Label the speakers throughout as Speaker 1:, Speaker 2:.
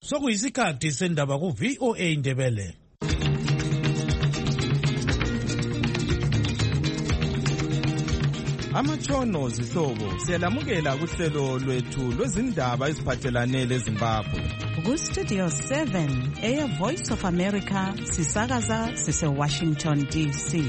Speaker 1: Sokuyisikhathi sendaba ku VOA Indebele.
Speaker 2: Amatshono zihlobo siyalamukela kuhlelo lwethu lwezindaba eziphathelane leZimbabwe.
Speaker 3: Ku Studio 7 Air Voice of America sisakaza sise Washington DC.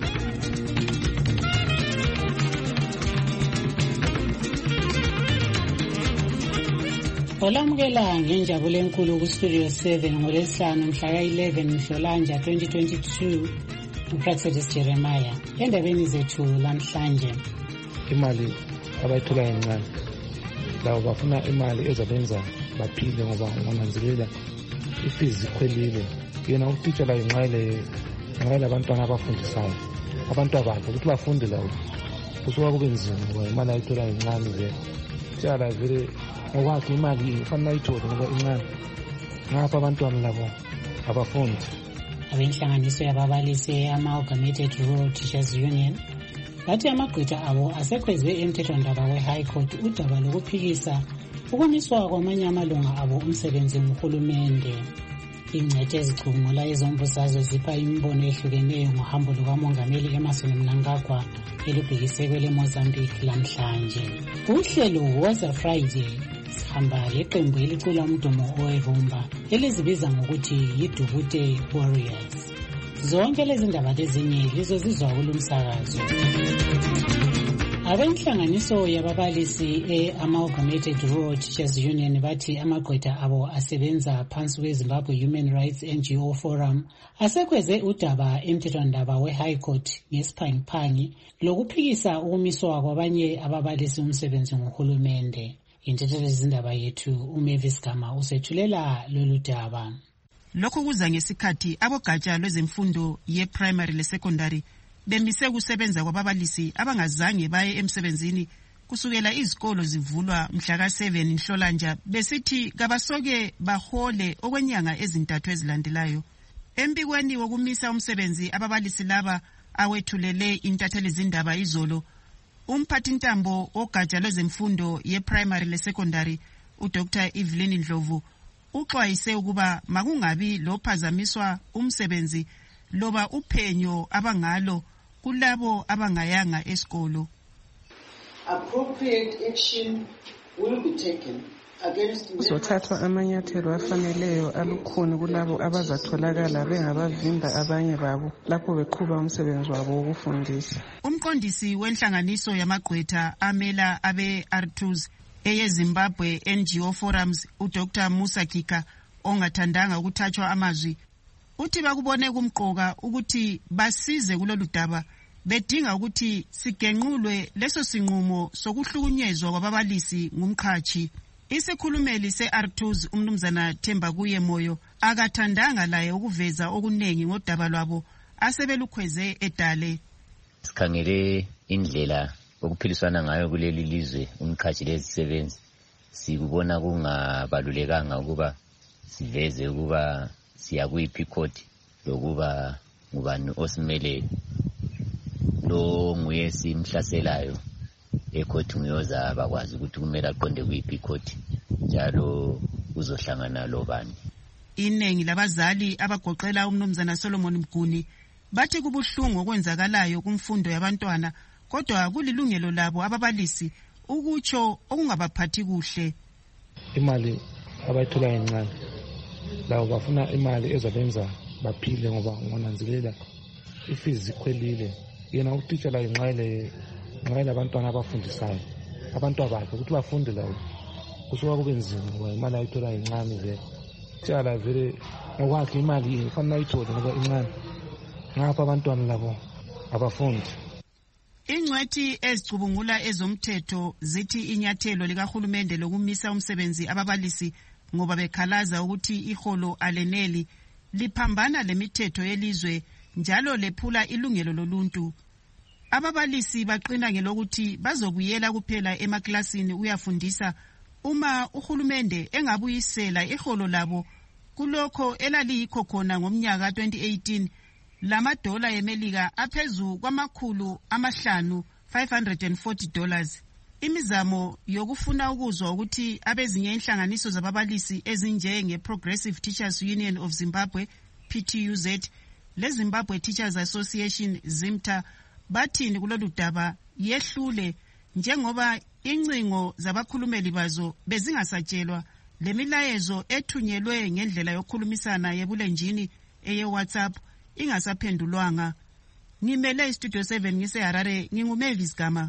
Speaker 4: Olamukela ngenjabulo enkulu ku Studio 7 ngolesihlanu mhla ka-11 Nhlolanja 2022 uPrexedis Jeremiah. Endabeni zethu lamhlanje,
Speaker 5: imali abayithola encane lawo bafuna imali ezabenza baphile ngoba ngonanzelela ifees ikhwelile. Yena utitsha la inqayela abantwana abafundisayo abantu abakhe ukuthi bafunde lawo kusuka kube nzima ngoba imali ayithola encane le tshala vele ngokwakhe imali ifanele ayithole ngoba incane ngapha abantwana labo abafundi.
Speaker 4: Abenhlanganiso yababalisi ama-Amalgamated Rural Teachers Union bathi amagqwetha abo asekhweze emthethwandaba we-High Court udaba lokuphikisa ukumiswa kwamanye amalunga abo umsebenzi nguhulumende. Ingcethe ezicubungula ezombusazwe zipha imibono ehlukeneyo ngohambo lukamongameli Emmerson Mnangagwa elubhekise kwele Mozambique lamhlanje. Uhlelo Woza Friday sihamba leqembu elicula umdumo owerumba elizibiza ngokuthi yiDubute Warriors. Zonke lezi ndaba lezinye lizozizwa kulumsakazo. Abenhlanganiso yababalisi e-Amalgamated Rural Teachers Union bathi amagqwetha abo asebenza phansi kweZimbabwe Human Rights NGO Forum asekhweze udaba emthethwandaba we-High Court ngesiphangiphangi lokuphikisa ukumiswa kwabanye ababalisi umsebenzi nguhulumende. Intethelezi izindaba yethu uMavis Gama usethulela lolu daba.
Speaker 6: Lokhu kuza ngesikhathi abogatsha lwezemfundo ye-primary le-secondary bemise kusebenza kwababalisi abangazange baye emsebenzini kusukela izikolo zivulwa mhla ka-7 Nhlolanja besithi kabasoke bahole okwenyanga ezintathu ezilandelayo. Embikweni wokumisa umsebenzi ababalisi laba awethulele intatheli zindaba izolo, umphathintambo ogatsha lwezemfundo ye-primary le-secondary uDr Evelyn Ndlovu uxwayise ukuba makungabi lophazamiswa umsebenzi loba uphenyo abangalo kulabo abangayanga esikolo.
Speaker 7: Appropriate action will be taken against
Speaker 8: kuzothathwa amanyathelo afaneleyo alukhuni kulabo abazatholakala bengabavimba abanye babo lapho beqhuba umsebenzi wabo wokufundisa.
Speaker 6: Umqondisi wenhlanganiso yamagqwetha amela abe-R2s eyeZimbabwe NGO Forums uDr Musa Kika ongathandanga ukuthathwa amazwi uthi bakubone kumqoka ukuthi basize kulolu daba bedinga ukuthi sigenqulwe leso sinqumo sokuhlukunyezwa kwababalisi ngumkhathi. Isikhulumeli se-R2s umnumzana Themba Kuye Moyo akathandanga laye ukuveza okunengi ngodaba lwabo asebelukhweze edale.
Speaker 9: Sikhangele indlela okuphiliswana ngayo kuleli lizwe umkhathi lezisebenzi sikubona kungabalulekanga ukuba siveze ukuba siya kuyiphi court lokuba ngubani osimele lo nguye simhlaselayo ecourt nguyoza bakwazi ukuthi kumele aqonde kuyiphi court njalo uzohlangana lobani.
Speaker 6: Inengi labazali abagoqela umnumzana Solomon Mguni bathi kubuhlungu okwenzakalayo kumfundo yabantwana kodwa kulilungelo labo ababalisi ukutsho okungabaphathi kuhle.
Speaker 5: Imali abayithola encane lawo bafuna imali ezabenza baphile ngoba ngonanzelela ifees ikhwelile. Yena utitsha la inqayela abantwana abafundisayo abantu abakhe ukuthi bafunde lawo kusuka kube nzima ngoba imali ayithola encane le tshala vele ngokwakhe imali ifanele ayithole ngoba incane ngapha abantwana labo abafundi.
Speaker 6: Ingcwethi ezicubungula ezomthetho zithi inyathelo likahulumende lokumisa umsebenzi ababalisi ngoba bekhalaza ukuthi iholo aleneli liphambana lemithetho yelizwe njalo lephula ilungelo loluntu. Ababalisi baqina ngelokuthi bazobuyela kuphela emaklasini uyafundisa uma uhulumende engabuyisela iholo labo kulokho elaliyikho khona ngomnyaka 2018 lamadola eMelika aphezu kwamakhulu $540. imizamo yokufuna ukuzwa ukuthi abezinye inhlanganiso zababalisi ezinjenge Progressive Teachers Union of Zimbabwe PTUZ le Zimbabwe Teachers Association ZIMTA bathini kulolu daba yehlule njengoba incingo zabakhulumeli bazo bezingasatshelwa lemilayezo ethunyelwe ngendlela yokukhulumisana yebulenjini eye-WhatsApp ingasaphendulwanga. Ngimele iStudio 7 ngiseHarare, nginguMavis Gama.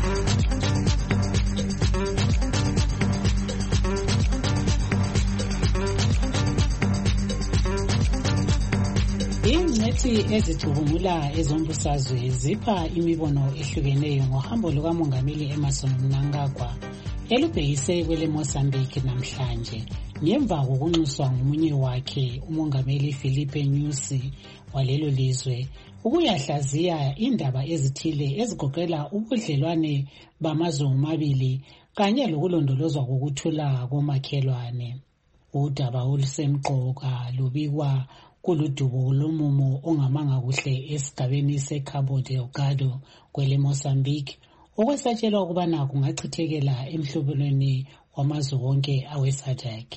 Speaker 4: Ingcethi ezicubungula ezombusazwe zipha imibono ehlukeneyo ngohambo lukaMongameli Emmerson Mnangagwa elubhekise kwele Mozambique namhlanje ngemva kokunxuswa ngomunye wakhe uMongameli Filipe Nyusi walelo lizwe ukuyahlaziya indaba ezithile ezigoqela ubudlelwane bamazwe omabili kanye lokulondolozwa kokuthula komakhelwane. Udaba olusemqoka lubikwa kuludubo lomumo ongamanga kuhle esigabeni seCabo Delgado kwele Mozambique okwesatshelwa ukubana kungachithekela emhlobelweni wamazwe wonke awe-SADC.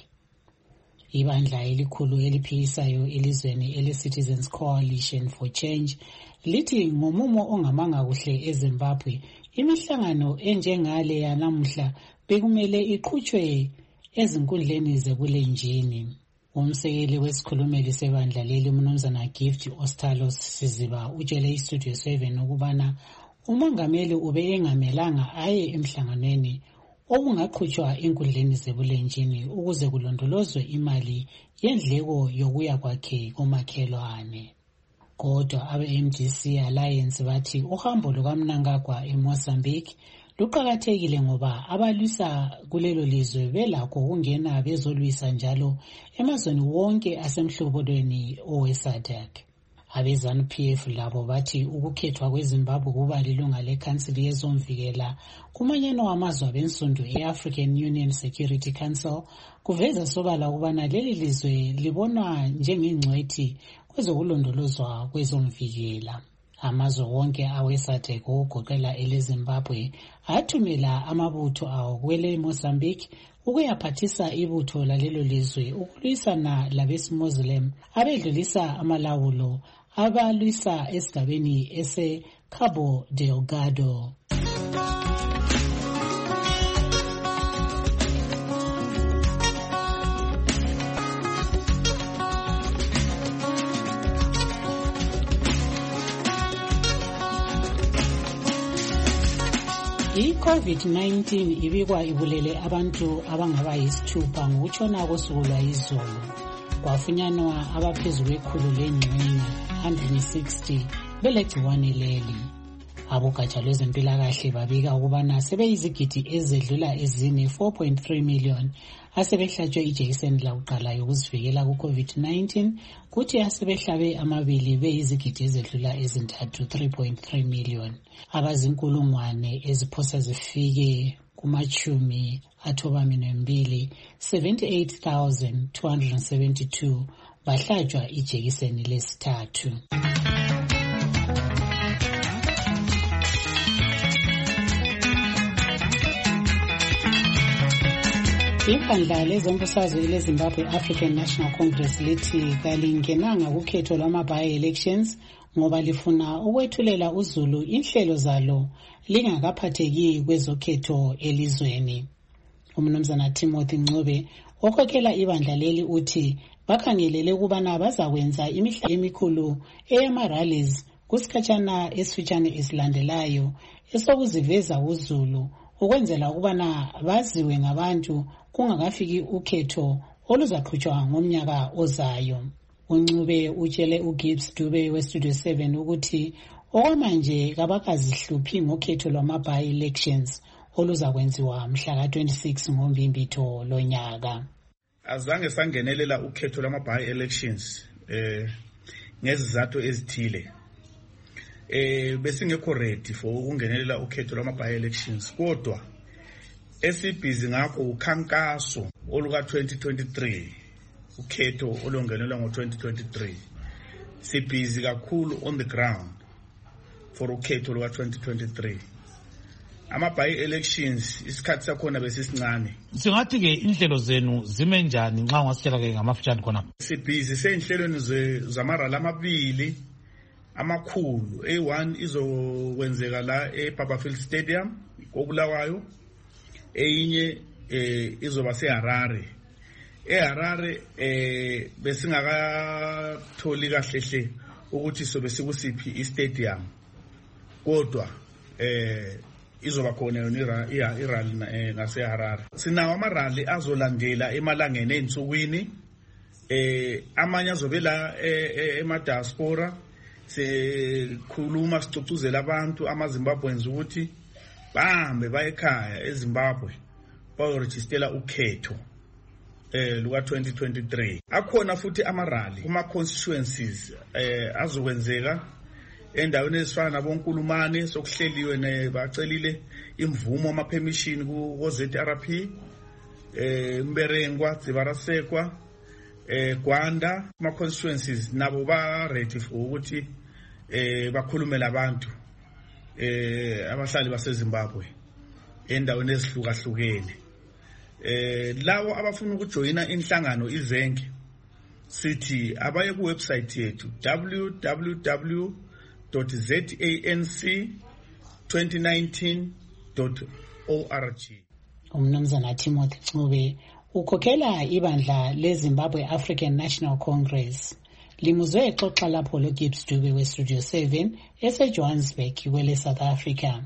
Speaker 4: Ibandla elikhulu eliphikisayo elizweni ele-Citizens Coalition for Change lithi ngomumo ongamanga kuhle eZimbabwe imihlangano enjengale yanamuhla bekumele iqhutshwe ezinkundleni zebulenjini. Umsekeli wesikhulumeli sebandla leli uMnumzana Gift Ostalos Siziba utshele iStudio 7 ukubana umongameli ube engamelanga aye emhlanganweni okungaqhutshwa enkundleni zebulenjini ukuze kulondolozwe imali yendleko yokuya kwakhe komakhelwane. Kodwa abe-MDC Alliance bathi uhambo lukaMnangagwa eMozambique luqakathekile ngoba abalwisa kulelo lizwe belakho ukungena bezolwisa njalo emazweni wonke asemhlobelweni owe-SADC. Abe-ZANU-PF labo bathi ukukhethwa kweZimbabwe kuba lilunga lekhansili yezomvikela kumanyano wamazwe abensundu e-African Union Security Council kuveza sobala ukubana leli lizwe libonwa njengengcwethi kwezokulondolozwa kwezomvikela. Amazwe wonke awe-SADC okugoqela eleZimbabwe athumela amabutho awo kwele Mozambique ukuyaphathisa ibutho lalelo lizwe ukulwisana labesi-Muslim abedlulisa amalawulo abalwisa esigabeni ese-Cabo Delgado. I-COVID-19 ibikwa ibulele abantu abangaba yisithupha ngokutshona kosuku lwayizolo. Kwafunyanwa abaphezu kwekhulu lengxenye 160 belegciwane leli. Abogatsha lwezempilakahle babika ukubana sebeyizigidi ezedlula ezine 4.3 million asebehlatshwe ijekiseni lakuqala yokuzivikela ku-COVID-19 kuthi asebehlabe amabili beyizigidi ezedlula ezintathu 3.3 million. Abazinkulungwane eziphosa zifike kumachumi athoba-2 78,272 bahlatshwa ijekiseni lesithathu. Ibandla lezombusazwe leZimbabwe African National Congress lithi kalingenanga kukhetho lwama-by-elections ngoba lifuna ukwethulela uzulu inhlelo zalo lingakaphatheki kwezokhetho elizweni. UMnumzana Timothy Ncube okhokhela ibandla leli uthi bakhangelele ukubana bazakwenza imihla emikhulu eyama-rallies kusikhatshana esifitshane esilandelayo esokuziveza uzulu ukwenzela ukubana baziwe ngabantu kungakafiki ukhetho oluzaqhutshwa ngomnyaka ozayo. uNcube utshele uGibbs Dube weStudio 7 ukuthi okwamanje kabakazihluphi ngokhetho lwama-by-elections oluzakwenziwa mhla ka-26 ngoMbimbitho lonyaka.
Speaker 10: Azange sangenelela ukhetho lwama-by-elections ngezizathu ezithile. Besingekho ready for ukungenelela ukhetho lwama-by-elections kodwa esibhizi ngakho ukhankaso oluka 2023 ukhetho olongenelwa ngo-2023 sibhizi kakhulu on the ground for ukhetho luka 2023 ama-by-elections isikhathi sakhona besisincane.
Speaker 1: Singathi-ke inhlelo zenu zime njani nxa ungasitshela-ke ngamafitshane khonapho?
Speaker 10: Sibhizi sey'nhlelweni zamarali amabili amakhulu. A1 izokwenzeka la eBarberfield Stadium koBulawayo, eyinye izoba seHarare. eHarare besingakatholi kahlehle ukuthi sobe sikusiphi istadium, kodwa izoba khona yona irali ngaseHarare. Sinawo amarali azolandela emalangeni ey'nsukwini, amanye azobe la ema-diaspora. Sikhuluma sicocuzela abantu amaZimbabweans ukuthi bahambe baye ekhaya eZimbabwe bayorejistela ukhetho luka-2023. Akhona futhi amarali kuma-constituencies azokwenzeka endaweni ezifana naboNkulumane, sokuhleliwe bacelile imvumo ama-permission ku-ZRP, Mberengwa, Dzivarasekwa, Gwanda. Ama-constituencies nabo ba-ready for ukuthi bakhulume labantu abahlali baseZimbabwe endaweni ezihlukahlukene. Lawo abafuna ukujoyina inhlangano izenke sithi abaye kuwebsite yethu www.zanc2019.org.
Speaker 4: Umnumzana Timothy Ncube ukhokhela ibandla leZimbabwe African National Congress. Limuzwe exoxa lapho loGibbs Dube weStudio 7 eseJohannesburg kwele South Africa.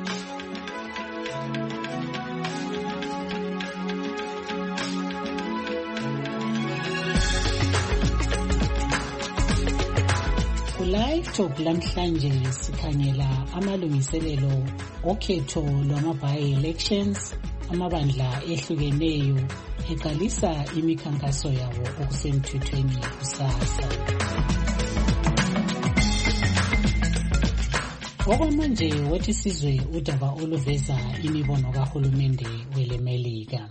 Speaker 4: Live Talk lamhlanje sikhangela amalungiselelo okhetho lwama-by-elections, amabandla ehlukeneyo eqalisa imikhankaso yabo okusemthethweni kusasa. Okwamanje wethi sizwe udaba oluveza imibono kahulumende welemelika.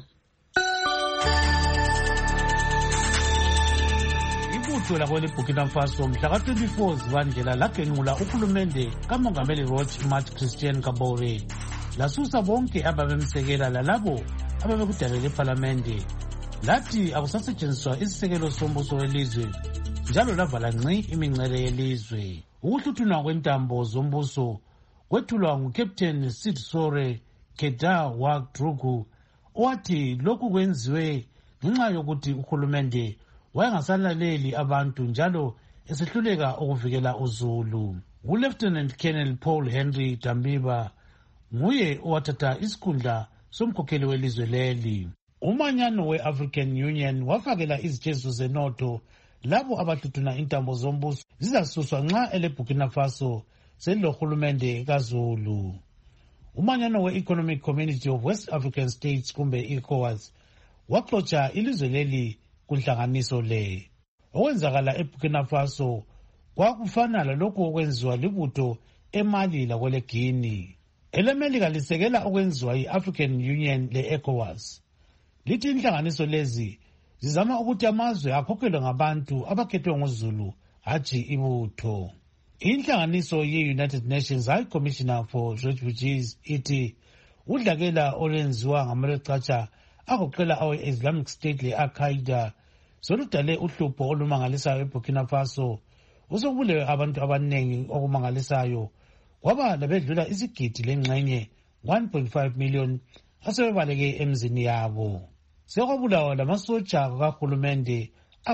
Speaker 1: Ibutho lakwele Burkina Faso mhla ka-24 Zibandlela lagenqula uhulumende kamongameli Roch Marc Christian Kabore, lasusa bonke ababemsekela lalabo ababekudalele ephalamende, lathi akusasetshenziswa isisekelo sombuso welizwe, njalo lavala ngci imincele yelizwe. Ukuhluthunwa kwentambo zombuso kwethulwa nguCaptain Sidsore Keda Wadrugu, owathi lokhu kwenziwe ngenxa yokuthi uhulumende wayengasalaleli abantu njalo esehluleka ukuvikela uzulu. ULieutenant Colonel Paul Henry Dambiba nguye owathatha isikhundla somkhokheli welizwe leli. Umanyano we-African Union wafakela izitsheziso zenotho labo abahluthuna intambo zombuso zizasuswa nxa eleBurkina Faso selilohulumende kaZulu. Umanyano we-Economic Community of West African States kumbe ECOWAS waxotsha ilizwe leli kunhlanganiso le. Okwenzakala eBurkina Faso kwakufana lalokhu okwenziwa libutho eMali lakwele Guinea. Elemelika lisekela okwenziwa yi-African Union le-ECOWAS. Lithi inhlanganiso lezi zizama ukuthi amazwe akhokhelwe ngabantu abakhethwe nguZulu, hatshi ibutho. Inhlanganiso ye-United Nations High Commissioner for Refugees ithi udlakela olwenziwa ngamaLechacha agoqela awe-Islamic State le-Al-Qaeda soludale uhlupho olumangalisayo eBurkina Faso. Usokubulewe abantu abanengi okumangalisayo, kwaba labedlula isigidi lengxenye 1.5 million asebebaleke emzini yabo. Sekwabulawa lamasotsha kahulumende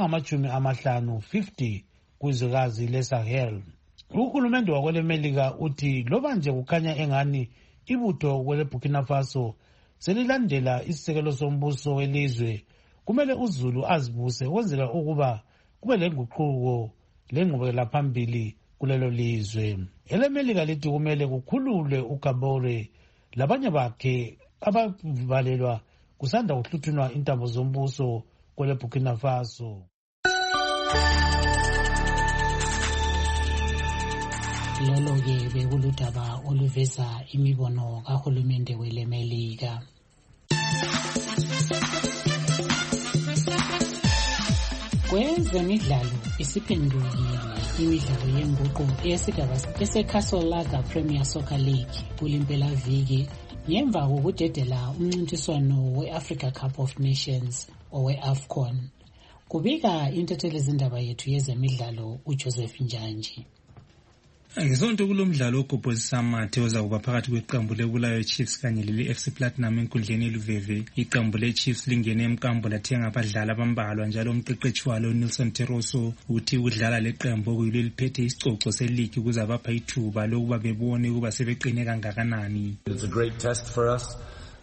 Speaker 1: angama-50 kwizwekazi leSahel. Uhulumende wakwelemelika uthi loba nje kukhanya engani ibutho kwele Burkina Faso selilandela isisekelo sombuso welizwe, kumele uZulu azibuse ukwenzela ukuba kube lenguquko lengqubekela phambili kulelo lizwe. Elemelika lithi kumele kukhululwe uKabore labanye bakhe abavalelwa kusanda kuhluthunwa intambo zombuso kwele Burkina Faso.
Speaker 4: Lolo-ke bekuludaba oluveza imibono kahulumende welemelika. Kwezemidlalo isiphendukile. imidlalo yenguqu eyesigaba eseCastle Lager Premier Soccer League kulimpelaviki ngemva kokudedela umncintiswano we-Africa Cup of Nations owe-AFCON. Kubika intethelezindaba yethu yezemidlalo uJoseph Njanji.
Speaker 11: Ngesonto kulomdlalo ogobhozisa amathe ozakuba phakathi kweqembu leBulawayo Chiefs kanye lele-FC Platinum enkundleni eLuveve. Iqembu le-Chiefs lingene emkambo lathenga abadlali abambalwa njalo umqeqeshi walo Nelson Teroso uthi ukudlala leqembu okuyilo eliphethe isicoco seligi kuzabapha ithuba lokuba bebone ukuba sebeqine kangakanani.
Speaker 12: It's a great test for us.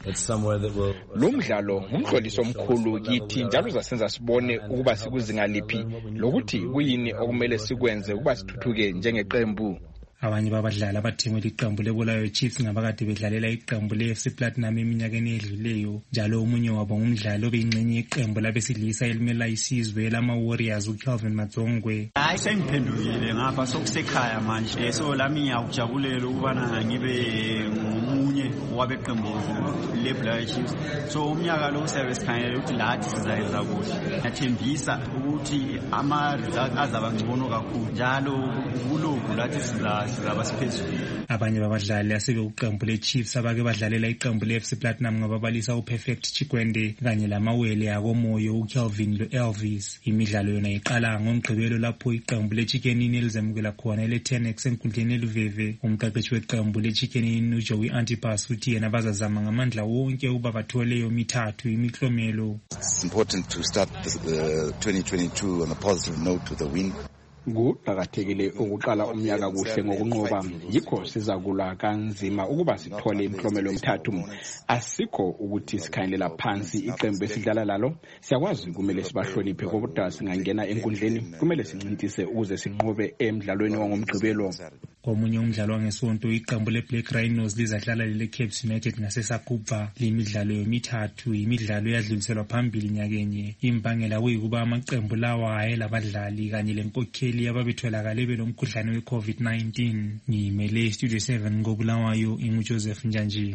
Speaker 13: Lo mdlalo umhloliso omkhulu kithi njalo uzasenza sibone ukuba sikuzinga liphi lokuthi kuyini okumele sikwenze ukuba sithuthuke njengeqembu.
Speaker 11: Abanye babadlali abathengwe liqembu leBulawayo Chiefs ngabakade bedlalela iqembu le-FC Platinum eminyakeni edluleyo njalo omunye wabo ngumdlali obeyingxenye yeqembu labesilisa elimela isizwe lama-Warriors uCalvin Madzongwe.
Speaker 14: Sengiphendukile ngapha sokusekhaya manje so lami ngiyakujabulela ukubana ngibe ngomunye wabeqembu leBulawayo Chiefs. So umnyaka lo siyabe sikhangele ukuthi lathi sizayenza kuhle. Ngiyathembisa ukuthi ama-results azaba ngcono kakhulu njalo kulokhu lathi sizaba siphezulu.
Speaker 11: Abanye babadlali asebekuqembu le-Chiefs abake badlalela iqembu le-FC Platinum ngababalisa uPerfect Chikwende kanye lamawele akomoyo uCalvin lo-Elvis. Imidlalo yona iqala ngoMgqibelo lapho iqembu le-Chicken Inn elizamukela khona le-10X enkundleni eLuveve. Umqeqeshi weqembu le-Chicken Inn uJoey Antipas uthi yena bazazama ngamandla wonke ukuba bathole leyo mithathu imiklomelo.
Speaker 15: It's important to start the 2022 on a positive note with a win.
Speaker 13: Kuqakathekile ukuqala umnyaka kuhle ngokunqoba yikho sizakulwa kanzima ukuba sithole imiklomelo emithathu. Asikho ukuthi sikhangelela phansi iqembu esidlala lalo, siyakwazi kumele sibahloniphe kodwa singangena enkundleni kumele sincintise ukuze sinqobe emidlalweni wangomgqibelo.
Speaker 11: Komunye umdlalo wangesonto iqembu leBlack Rhinos lizadlala leCaps United ngaseSakuba. Lemidlalo yomithathu imidlalo eyadluliselwa phambili nyakenye. Imbangela kuyikuba amaqembu lawa ayelabadlali kanye lenkokheli ababetholakale belomkhuhlane we-COVID-19. Ngimele Studio 7 ngoBulawayo inguJoseph Njanji.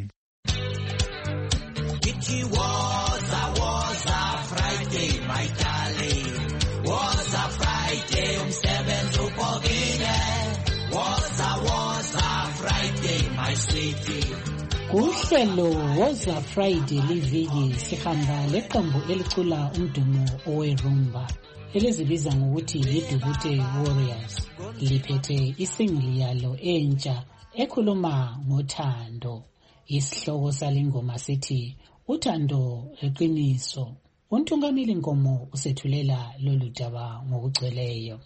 Speaker 16: It was a Friday, my darling. Was a Friday, umsebenzi upokile. Was a Friday, my sweetie.
Speaker 4: Kuhlelo Woza Friday liviki sihamba leqembu elicula umdumo owerumba elizibiza ngokuthi yiDubute Warriors. Liphethe isingle yalo entsha ekhuluma ngothando. Isihloko salingoma sithi uthando leqiniso. Untungameli Nkomo usethulela lolu daba ngokugcweleyo.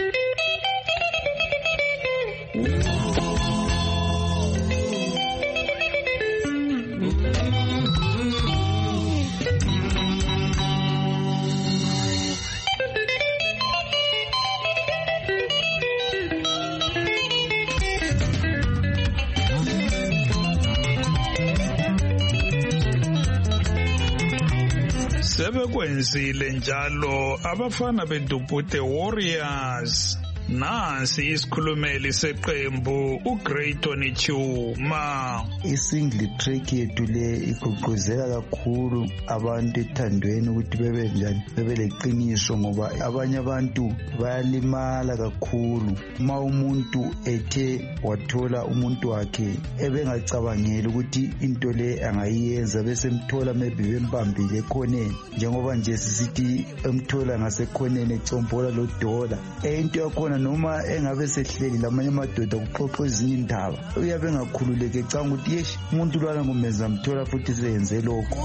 Speaker 10: Sebekwenzile njalo abafana beDubute Warriors. Nansi isikhulumeli seqembu uGrayton Chuma.
Speaker 17: Isingle track yethu le igqugquzela kakhulu abantu ethandweni ukuthi bebe njani bebe leqiniso ngoba abanye abantu bayalimala kakhulu uma umuntu ethe wathola umuntu wakhe ebengacabangeli ukuthi into le angayenza bese mthola maybe bembambile ekhoneni njengoba nje sisithi emthola ngasekhoneni ecombola lo dola into yakhona noma engabe sehleli lamanye amadoda kuxoxa ezinye indaba uyabe engakhululeke ecanga ukuthi yesh umuntu lwana ngumenza mthola futhi seyenze lokho.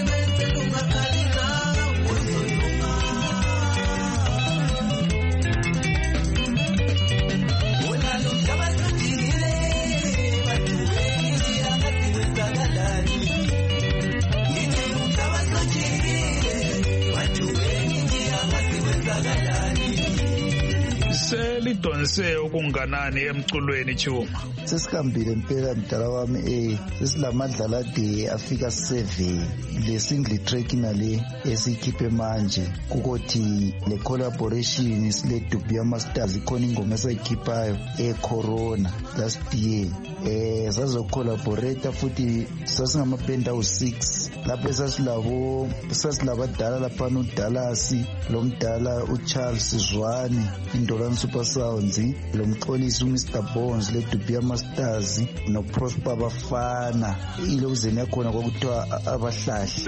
Speaker 10: Selidonse okunganani emculweni Chuma?
Speaker 17: Sesikambile impela mdala wami sesilamadlala ade afika 7 le single track nale esikhiphe manje kukothi le collaboration sile Dubia Masters ikhona ingoma esayikhiphayo eCorona last year sazo collaborate futhi sasingamaband awu 6 lapho sasilabadala lapha uDallas lo mdala uCharles Zwane, Indolani Super Sounds, lo mxolisi uMr Bones, le Dubia Masters noProsper Bafana. Ilozeni yakhona kwakuthiwa abahlahli.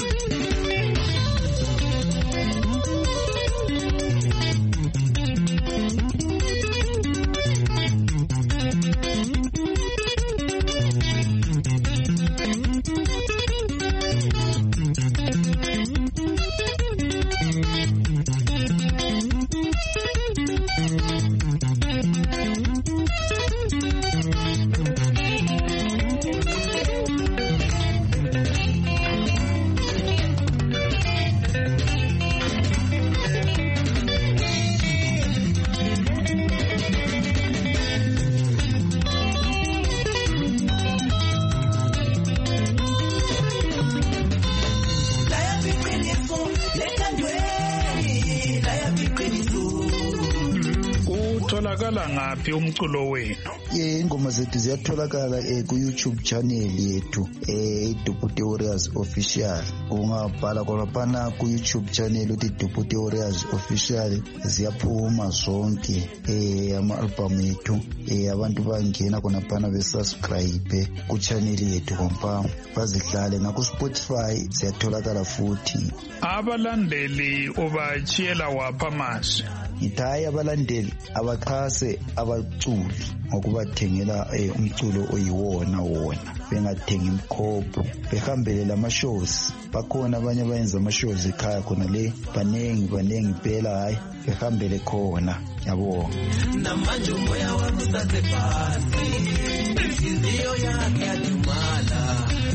Speaker 12: Utholakala ngaphi umculo wenu?
Speaker 17: Ingoma zethu ziyatholakala ku YouTube channel yethu Duputi Warriors Official. Ungabhala khona ku YouTube channel uthi Duputi Warriors Official, ziyaphuma zonke ama-album ethu. Abantu bangena khona phana besubscribe ku channel yethu kompa bazidlale na ku Spotify, ziyatholakala futhi.
Speaker 12: Abalandeli ubachiyela wapha manje?
Speaker 17: Ngithayi abalandeli abaxhase abaculi ngokubathengela umculo oyiwona wona, bengathengi imkhopho, behambele lama-shows. Bakhona abanye abayenza ama-shows ekhaya khona le, banengi phela, hayi behambele khona. Yabonga.
Speaker 16: Namanje umoya wami usathe phansi, inhliziyo yakhe yadumala.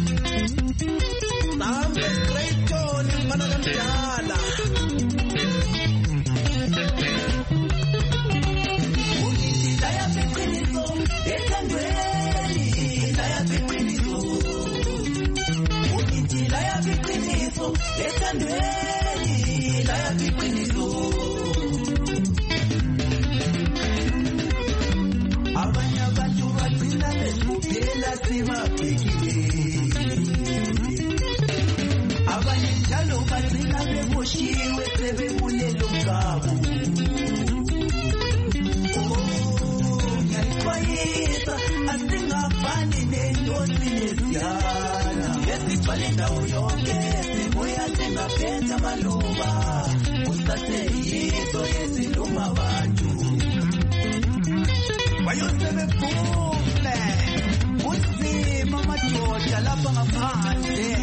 Speaker 16: Sambe great tone mfana kamdala. Abanye abantu bagcina besubela sibabhekile, abanye njalo bagcina beboshiwe sebebulelo mgabo. Ngiyayixwayisa asingafani nendosi nesiyana, esithwale ndawo yonke sibuya singaphethe amaluba, usaseyizo yesiluma abantu. Wayosebephume uzima amadoda lapha ngaphandle.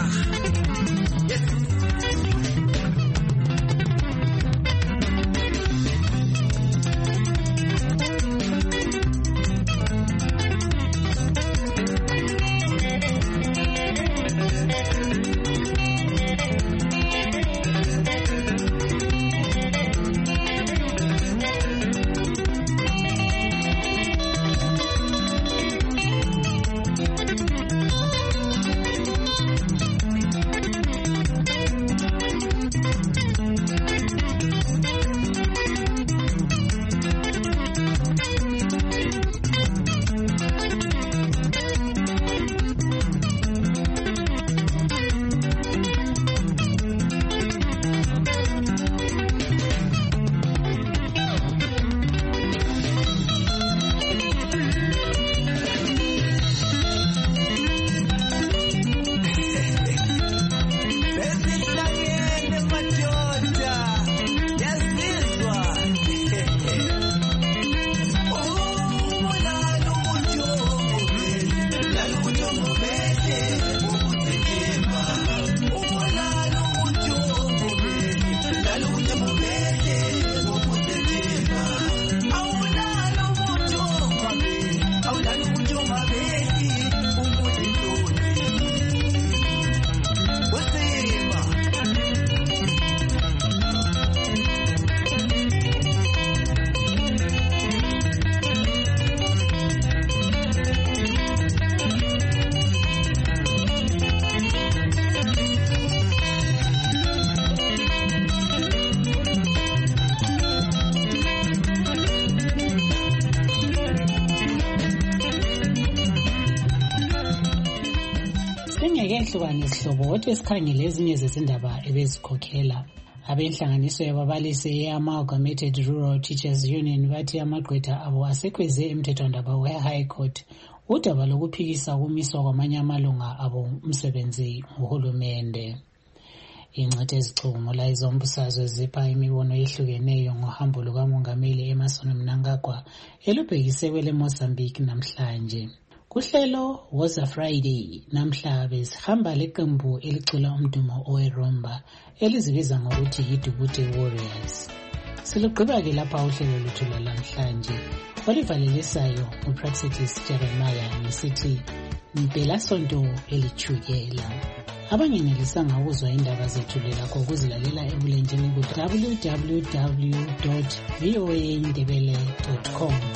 Speaker 4: Singeke sihlobo kodwa sikhangele ezinye zezindaba ebezikhokhela. Abenhlanganiso yababalisi ye-Amalgamated Rural Teachers Union bathi amagqwetha abo asekhweze emthethwandaba we-High Court udaba lokuphikisa ukumiswa kwamanye amalunga abo umsebenzi nguhulumende. Ingxenye ezicubungula izombusazwe zipha imibono ehlukeneyo ngohambo lukamongameli Emmerson Mnangagwa elubhekise kwele Mozambique namhlanje. Kuhlelo Woza Friday namhla besihamba leqembu elicula umdumo oweRumba elizibiza ngokuthi yiDubute Warriors. Silugqiba-ke lapha uhlelo lwethu lwanamhlanje olivalelisayo uPraxitis Jeremiah ngisithi mpelasonto elithukela. Abangenelisanga ukuzwa indaba zethu lelakho ukuzilalela ebulenjini ku www.voaindebele.com.